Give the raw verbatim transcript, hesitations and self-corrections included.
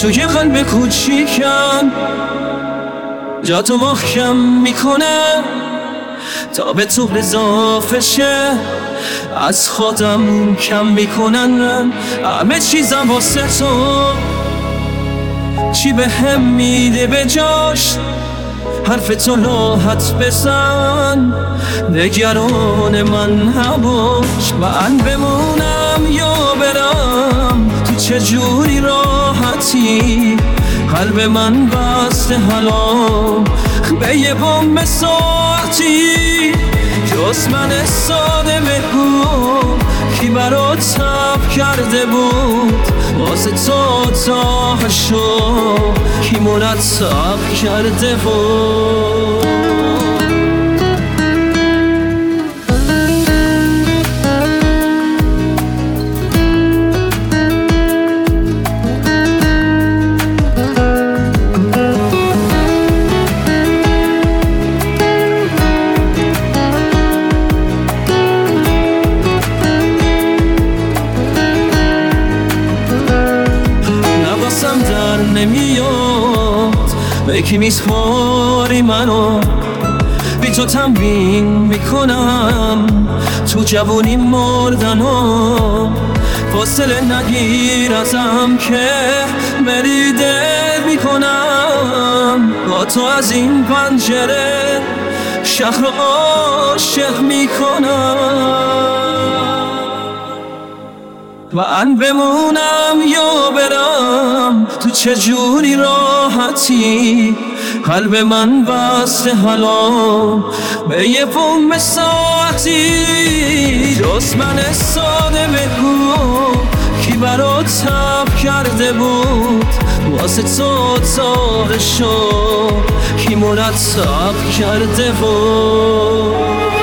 توی قلب کوچیکم جا تو محکم میکنه تا به تو اضافه شه، از خودم کم میکنن همه چیزم واسه تو. چی به هم میده به جاش حرف تو راحت بزن، نگران من نباش. من بمونم یا برم تو چجوری راحتی، قلب من بسته حالا به یه بمب ساعتی. جز من ساده بگو کی برات تب کرده بود، واسه تو تاهشو کی مرتب کرده بود. در نمیاد به کی میسپاری منو، بی تو تمرین میکنم تو جوونی مردنو. فاصله نگیر ازم که مریده میکنم، با تو از این پنجره شهر عاشق میکنم. من بمونم یا برم تو چجوری راحتی، قلب من بسته حالا به یه بمب ساعتی. جز من ساده بگو کی برات تب کرده بود، واسه تو تاهشو کی مرتب کرده بود.